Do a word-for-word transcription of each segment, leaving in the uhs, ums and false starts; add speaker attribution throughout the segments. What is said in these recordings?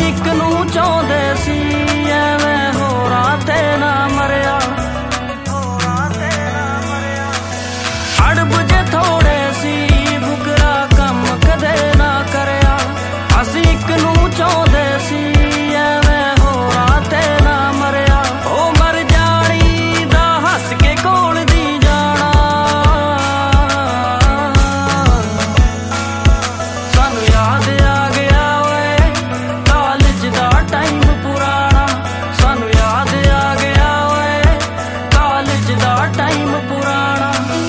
Speaker 1: ਇੱਕ ਨੂੰ ਚਾਹੁੰਦੇ ਸੀ ਐਵੇਂ ਹੋਰਾਂ ਤੇ ਨਾ ਮਰਿਆ। ਅੜਬ ਜੇ ਥੋੜੇ ਸੀ ਬੁਕਰਾ ਕੰਮ ਕਦੇ ਨਾ ਕਰਿਆ। ਅਸੀਂ ਇੱਕ ਨੂੰ ਚਾਹੁੰਦੇ ਸੀ ਐਵੇਂ ਹੋਰਾਂ ਤੇ ਨਾ ਮਰਿਆ। ਉਹ ਮਰ ਜਾਣੀ ਦਾ ਹੱਸ ਕੇ ਕੋਲ ਦੀ ਜਾਣਾ। ਸਾਨੂੰ ਯਾਦ ਆ ਗਿਆ ਓਏ ਕਾਲਜ ਦਾ ਟਾਈਮ ਪੁਰਾਣਾ। ਸਾਨੂੰ ਯਾਦ ਆ ਗਿਆ ਓਏ ਕਾਲਜ ਦਾ ਟਾਈਮ ਪੁਰਾਣਾ।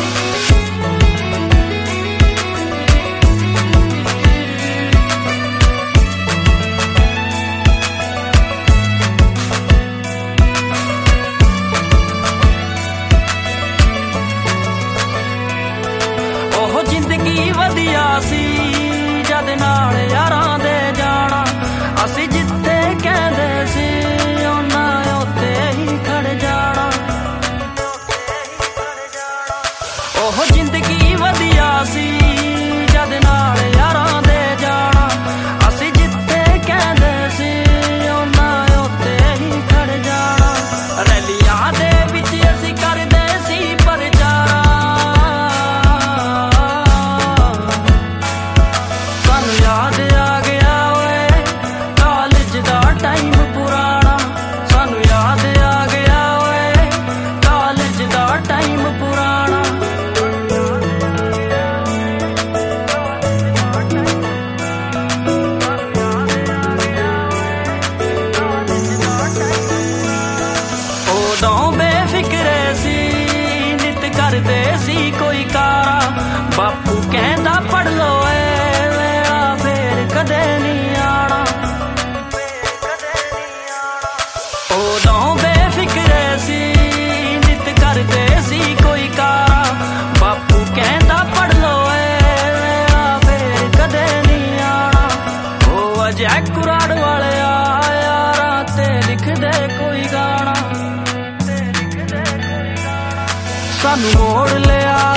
Speaker 1: ਉਹ ਜ਼ਿੰਦਗੀ ਵਧੀਆ ਸੀ ਜਦ ਨਾਲ ਯਾਰਾਂ ਦੇ ਜਾਣਾ। ਅਸੀਂ ਜਿੱਥੇ ਕਹਿੰਦੇ ਸੀ ਉਹਨਾਂ ਉੱਤੇ ਹੀ ਖੜ ਜਾਣਾ। ਉਹ ਜ਼ਿੰਦਗੀ ਵਧੀਆ ਸੀ ਜਦ ਨਾਲ ਯਾਰਾਂ ਦੇ ਜਾਣਾ। ਅਸੀਂ ਜਿੱਥੇ ਕਹਿੰਦੇ ਸੀ ਉਹਨਾਂ ਉੱਤੇ ਹੀ ਖੜ ਜਾਣਾ। ਰੈਲੀਆਂ ਦੇ ਵਿੱਚ ਅਸੀਂ ਕਰਦੇ ਸੀ ਪ੍ਰਚਾਰਾਂ। ਸਾਨੂੰ ਯਾਦ ਆ ਗਿਆ ਓਏ ਕਾਲਜ ਦਾ ਟਾਈਮ ਪੁਰਾਣਾ। ਸਾਨੂੰ ਯਾਦ ਆ ਗਿਆ ਓਏ ਕਾਲਜ ਦਾ ਟਾਈਮ ਪੁਰਾਣਾ। ਉਦੋਂ ਬੇਫਿਕਰੇ ਸੀ ਨਿਤ ਕਰਦੇ ਸੀ ਕੋਈ ਕਾਰਾ। ਬਾਪੂ ਕਹਿੰਦਾ ਪੜ ਲੋ ਏ ਵੇਲਾ ਫੇਰ ਕਦੇ ਨਹੀਂ ਆਣਾ। ਉਦੋਂ ਬੇਫਿਕਰੇ ਸੀ ਨਿਤ ਕਰਦੇ ਸੀ ਕੋਈ ਕਾਰਾ। ਬਾਪੂ ਕਹਿੰਦਾ ਪੜ ਲੋ ਏ ਵੇਲਾ ਫੇਰ ਕਦੇ ਨਹੀਂ ਆਣਾ। ਉਹ ਅਜੇ ਕੁਰਾੜ ਵਾਲਿਆ ਯਾਰਾਂ ਤੇ ਲਿਖਦੇ ਕੋਈ ਗਾਣਾ। ਸਾਨੂੰ ਮੋੜ ਲਿਆ